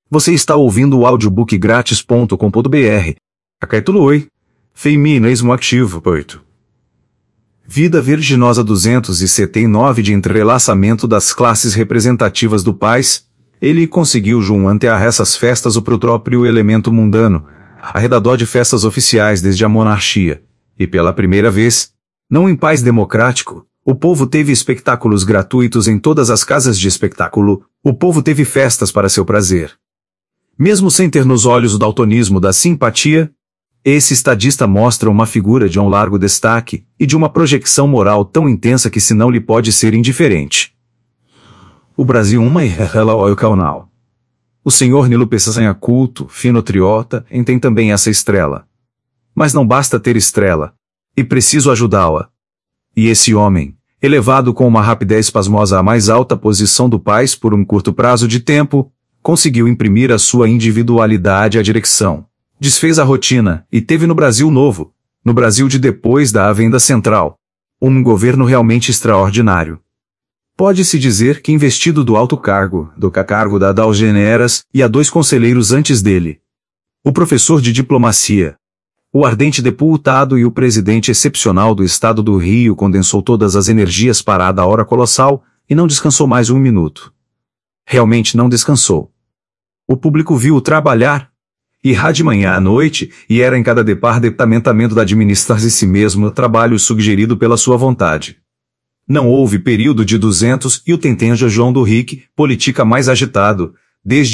Você está ouvindo o audiobookgratis.com.br. Capítulo 8. Feminismo ativo. 8. Vida vertiginosa 279 de entrelaçamento das classes representativas do país. Ele conseguiu juntar essas festas o próprio elemento mundano, arredador de festas oficiais desde a monarquia. E pela primeira vez, não em país democrático, o povo teve espetáculos gratuitos em todas as casas de espetáculo, o povo teve festas para seu prazer. Mesmo sem ter nos olhos o daltonismo da simpatia, esse estadista mostra uma figura de um largo destaque e de uma projeção moral tão intensa que se não lhe pode ser indiferente. O Brasil uma ela o canal. O senhor Nilo Peçanha culto, fino triota, tem também essa estrela. Mas não basta ter estrela. E preciso ajudá-la. E esse homem, elevado com uma rapidez pasmosa à mais alta posição do país por um curto prazo de tempo, conseguiu imprimir a sua individualidade à direção. Desfez a rotina e teve no Brasil novo, no Brasil de depois da Avenda Central, um governo realmente extraordinário. Pode-se dizer que investido do alto cargo, do cargo da Dalgeneras e a 2 conselheiros antes dele. O professor de diplomacia, o ardente deputado e o presidente excepcional do Estado do Rio condensou todas as energias para a hora colossal e não descansou mais um minuto. Realmente não descansou. O público viu-o trabalhar, e de manhã à noite, e era em cada departamentamento da administrar-se si mesmo trabalho sugerido pela sua vontade. Não houve período de 200 e o tentenja João do Rick, política mais agitado, desde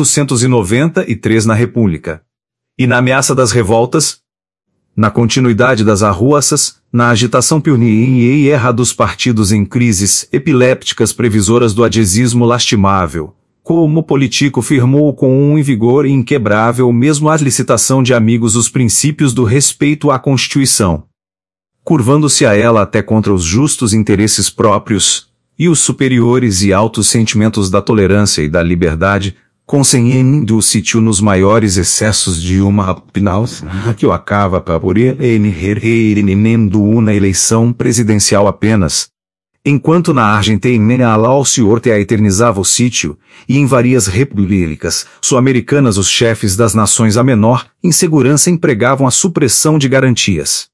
1293 na República. E na ameaça das revoltas, na continuidade das arruaças, na agitação pioneira e erra dos partidos em crises epilépticas previsoras do adesismo lastimável, como político firmou com um vigor inquebrável mesmo a licitação de amigos os princípios do respeito à Constituição, curvando-se a ela até contra os justos interesses próprios, e os superiores e altos sentimentos da tolerância e da liberdade, consciendo o sítio nos maiores excessos de uma opinião que o acaba por uma eleição presidencial apenas. Enquanto na Argentina lá o senhor te eternizava o sítio, e em várias repúblicas sul-americanas os chefes das nações a menor insegurança empregavam a supressão de garantias.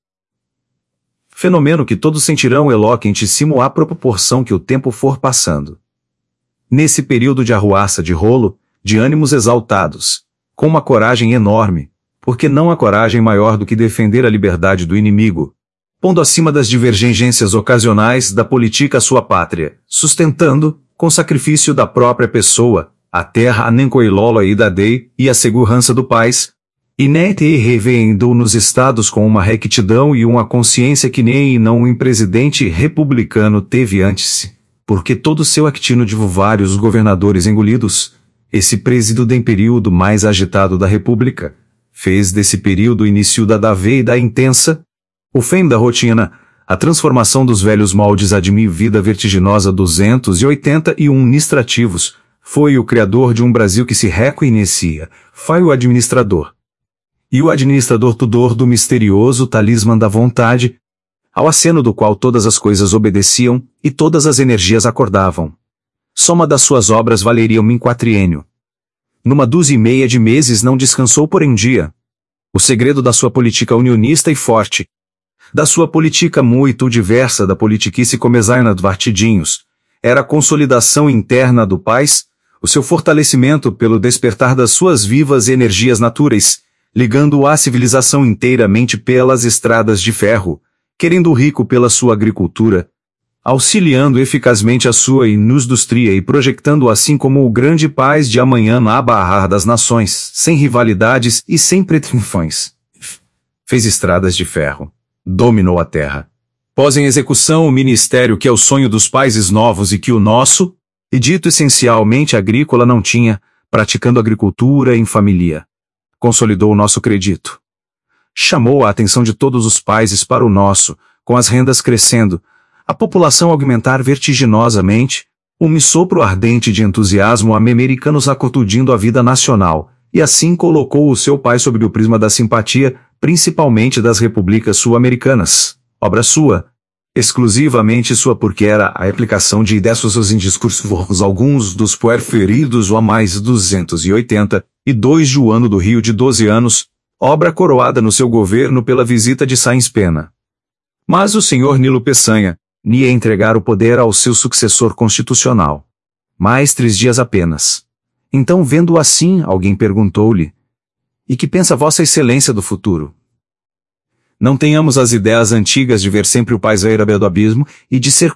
Fenômeno que todos sentirão eloquentíssimo à proporção que o tempo for passando. Nesse período de arruaça de rolo, de ânimos exaltados, com uma coragem enorme, porque não há coragem maior do que defender a liberdade do inimigo, pondo acima das divergências ocasionais da política a sua pátria, sustentando, com sacrifício da própria pessoa, a terra a Nencoilola e da Dei e a segurança do país, e nete revendo nos estados com uma rectidão e uma consciência que nem não um presidente republicano teve antes, porque todo seu actino de vários governadores engolidos, esse presídio em período mais agitado da República, fez desse período o início da veia intensa, o fim da rotina, a transformação dos velhos moldes a de vida vertiginosa 281 administrativos, foi o criador de um Brasil que se reconhecia, foi o administrador. E o administrador tudor do misterioso talismã da vontade, ao aceno do qual todas as coisas obedeciam, e todas as energias acordavam. Soma das suas obras valeria um quatriênio. Numa 12 de meses não descansou por um dia. O segredo da sua política unionista e forte, da sua política muito diversa da politiquice comezaina de partidinhos, era a consolidação interna do país, o seu fortalecimento pelo despertar das suas vivas energias naturais, ligando a civilização inteiramente pelas estradas de ferro, querendo o rico pela sua agricultura, auxiliando eficazmente a sua indústria e projetando assim como o grande país de amanhã na barra das nações, sem rivalidades e sem pretensões. Fez estradas de ferro. Dominou a terra. Pôs em execução o ministério que é o sonho dos países novos e que o nosso, e dito essencialmente agrícola não tinha, praticando agricultura em família. Consolidou o nosso crédito. Chamou a atenção de todos os países para o nosso, com as rendas crescendo, a população aumentar vertiginosamente, um sopro ardente de entusiasmo americanos acudindo a vida nacional, e assim colocou o seu país sob o prisma da simpatia, principalmente das repúblicas sul-americanas, obra sua, Exclusivamente sua porque era a aplicação de ideias em discursos alguns dos preferidos a mais 282 Joano do Rio de 12 anos, obra coroada no seu governo pela visita de Sáenz Pena. Mas o senhor Nilo Peçanha ia entregar o poder ao seu sucessor constitucional. Mais 3 dias apenas. Então, vendo-o assim, alguém perguntou-lhe: "E que pensa Vossa Excelência do futuro?" Não tenhamos as ideias antigas de ver sempre o país à beira do abismo e de ser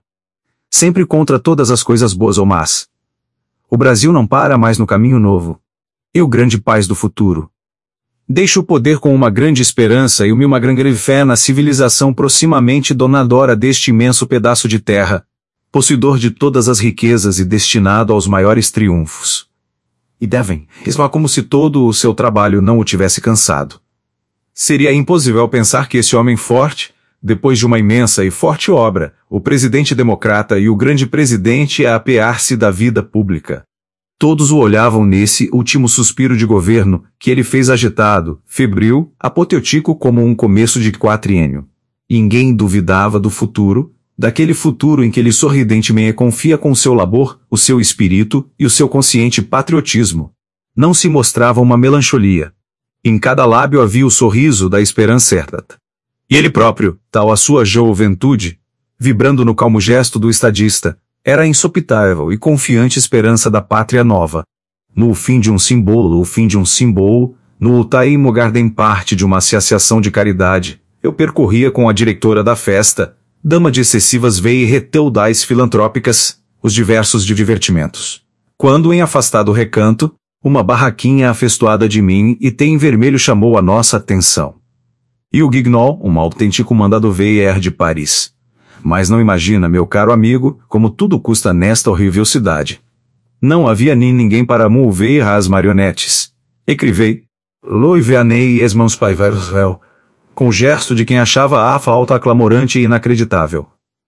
sempre contra todas as coisas boas ou más. O Brasil não para mais no caminho novo. E o grande paz do futuro deixa o poder com uma grande esperança e uma grande fé na civilização proximamente donadora deste imenso pedaço de terra, possuidor de todas as riquezas e destinado aos maiores triunfos. E devem, esma como se todo o seu trabalho não o tivesse cansado. Seria impossível pensar que esse homem forte, depois de uma imensa e forte obra, o presidente democrata e o grande presidente a apear-se da vida pública. Todos o olhavam nesse último suspiro de governo, que ele fez agitado, febril, apoteótico como um começo de quatriênio. Ninguém duvidava do futuro, daquele futuro em que ele sorridentemente confia com o seu labor, o seu espírito e o seu consciente patriotismo. Não se mostrava uma melancolia. Em cada lábio havia o sorriso da esperança certa. E ele próprio, tal a sua juventude, vibrando no calmo gesto do estadista, era a insopitável e confiante esperança da pátria nova. No fim de um símbolo, no Time Garden parte de uma associação de caridade, eu percorria com a diretora da festa, dama de excessivas veias reteudais filantrópicas, os diversos divertimentos. Quando em afastado recanto, uma barraquinha afestuada de mim e tem vermelho chamou a nossa atenção. E o Guignol, um autêntico mandado veio de Paris. Mas não imagina, meu caro amigo, como tudo custa nesta horrível cidade. Não havia nem ninguém para mover as marionetes. Escrevei, Louis-Vianney es mãos paiveros, com o gesto de quem achava a falta clamorante e inacreditável.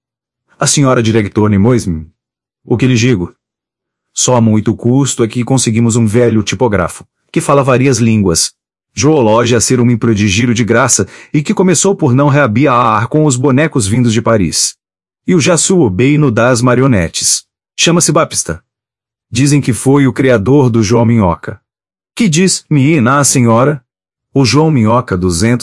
A senhora diretora Moisme, o que lhe digo? Só a muito custo é que conseguimos um velho tipógrafo, que fala várias línguas, geologia a ser um prodigio de graça e que começou por não reabiar com os bonecos vindos de Paris. E o Jassu Beino das marionetes. Chama-se Baptista. Dizem que foi o criador do João Minhoca. Que diz-me a senhora? O João Minhoca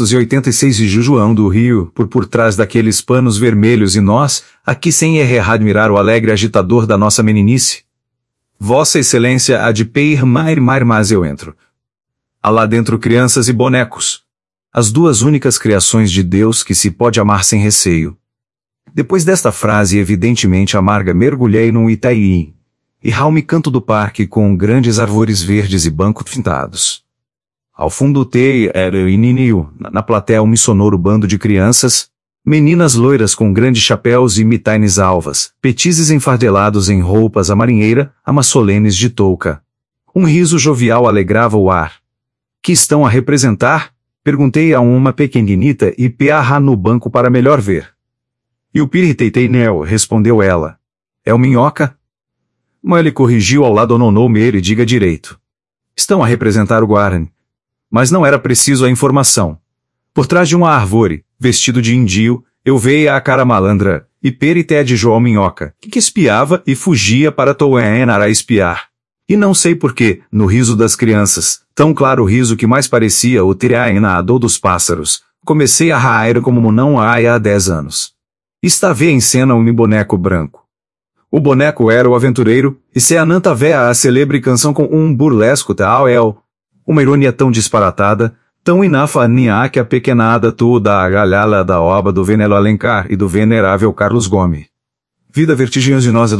286 de João do Rio, por trás daqueles panos vermelhos e nós, aqui sem errar admirar o alegre agitador da nossa meninice. Vossa Excelência há de peir mas eu entro. Há lá dentro crianças e bonecos. As duas únicas criações de Deus que se pode amar sem receio. Depois desta frase evidentemente amarga mergulhei num Itaí, e raume canto do parque com grandes árvores verdes e bancos fintados. Ao fundo tei era o ininio, na plateia um sonoro bando de crianças, meninas loiras com grandes chapéus e mitaines alvas, petizes enfardelados em roupas à marinheira, amas solenes de touca. Um riso jovial alegrava o ar. Que estão a representar? Perguntei a uma pequeninita e piarra no banco para melhor ver. E o Piriteiteinel, respondeu ela. É o Minhoca? Mas ele corrigiu ao lado nonou e diga direito. Estão a representar o Guarani. Mas não era preciso a informação. Por trás de uma árvore, vestido de indio, eu veia a cara malandra, e perité de João Minhoca, que espiava e fugia para Toenar a espiar. E não sei porquê, no riso das crianças, tão claro o riso que mais parecia o tiraenado dos pássaros, comecei a rair como não há 10 anos. Estava em cena um boneco branco. O boneco era o aventureiro, e se ananta véa a celebre canção com um burlesco tal uma ironia tão disparatada, tão inafania que a pequenada toda a galhala da obra do Venelo Alencar e do venerável Carlos Gomes. Vida vertiginosa do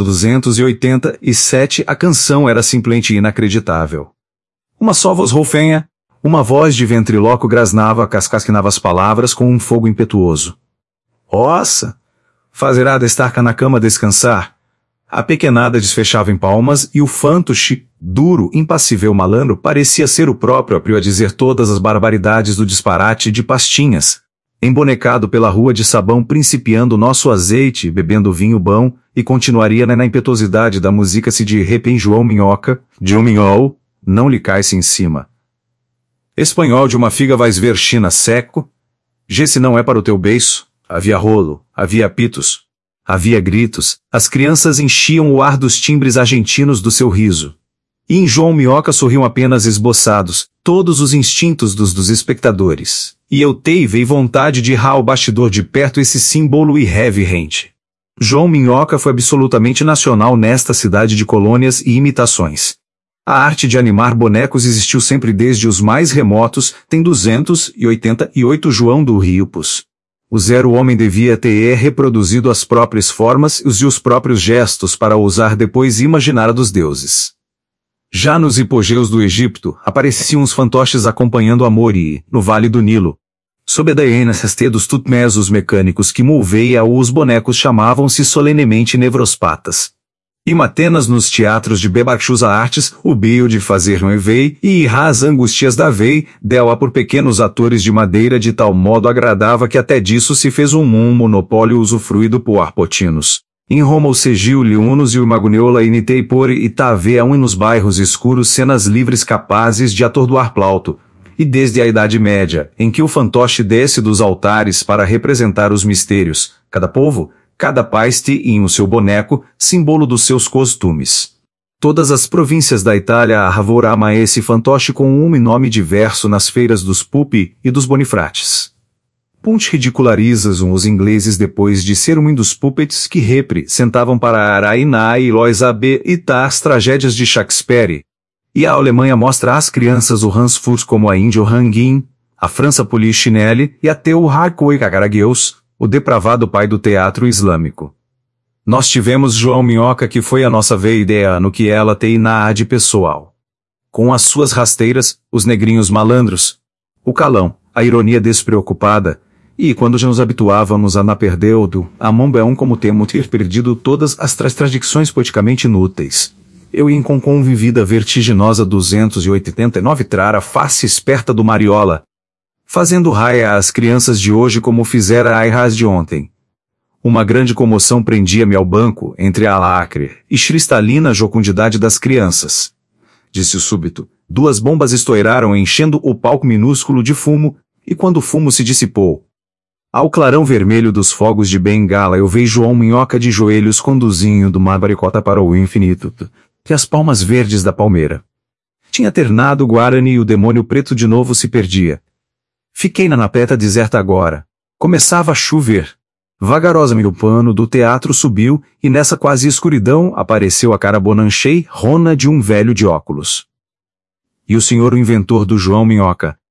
287, a canção era simplesmente inacreditável. Uma só voz roufenha, uma voz de ventríloco grasnava cascasquinava as palavras com um fogo impetuoso. Ossa! Fazerá estar na cama descansar. A pequenada desfechava em palmas e o fantoche, duro, impassível malandro, parecia ser o próprio a dizer todas as barbaridades do disparate de pastinhas. Embonecado pela rua de sabão principiando nosso azeite, bebendo vinho bom, e continuaria na impetuosidade da música se de repente João Minhoca, não lhe cai-se em cima. Espanhol de uma figa vais ver China seco? Se não é para o teu beiço, Havia rolo, havia apitos. Havia gritos, as crianças enchiam o ar dos timbres argentinos do seu riso. E em João Minhoca sorriam apenas esboçados, todos os instintos dos espectadores. E eu teve vontade de ir ao bastidor de perto esse símbolo irreverente. João Minhoca foi absolutamente nacional nesta cidade de colônias e imitações. A arte de animar bonecos existiu sempre desde os mais remotos, tem 288 João do Riopus. O zero homem devia ter reproduzido as próprias formas e os próprios gestos para ousar depois imaginar a dos deuses. Já nos hipogeus do Egito, apareciam os fantoches acompanhando Amori, no Vale do Nilo. Sob a DNST dos Tutmesos mecânicos que moveia os bonecos chamavam-se solenemente nevrospatas. E Matenas nos teatros de Bebachusa Artes, o bio de fazer um evei, e as angustias da vei, dela por pequenos atores de madeira de tal modo agradava que até disso se fez um monopólio usufruído por arpotinos. Em Roma o Segil Liunos e o Maguniola initei por Itavea nos bairros escuros cenas livres capazes de atordoar Plauto, e desde a Idade Média, em que o fantoche desce dos altares para representar os mistérios, cada povo, cada país tem o seu boneco, símbolo dos seus costumes. Todas as províncias da Itália arvoravam esse fantoche com um nome diverso nas feiras dos Pupi e dos Bonifrates. Punch ridicularizas os ingleses depois de ser um dos puppets que representavam para Araina e Lois AB e as tragédias de Shakespeare. E a Alemanha mostra às crianças o Hans Fuchs como a Índio Ranguin, a França Polichinelle e até o Harcourt Caragueus, o depravado pai do teatro islâmico. Nós tivemos João Minhoca que foi a nossa ideia no que ela tem na de pessoal. Com as suas rasteiras, os negrinhos malandros, o calão, a ironia despreocupada, e quando já nos habituávamos a na perdeu a mão como temos ter perdido todas as tradições poeticamente inúteis. Eu em convivida vertiginosa 289 trara face esperta do Mariola, fazendo raia às crianças de hoje como fizera as de ontem. Uma grande comoção prendia-me ao banco, entre a lacre e cristalina jocundidade das crianças. Disse súbito, 2 bombas estouraram enchendo o palco minúsculo de fumo, e quando o fumo se dissipou, ao clarão vermelho dos fogos de bengala eu vejo João Minhoca de joelhos conduzindo uma baricota para o infinito, que as palmas verdes da palmeira. Tinha ternado o Guarani e o demônio preto de novo se perdia. Fiquei na napeta deserta agora. Começava a chover. Vagarosamente o pano do teatro subiu, e nessa quase escuridão apareceu a cara bonanchei, rona de um velho de óculos. E o senhor o inventor do João Minhoca,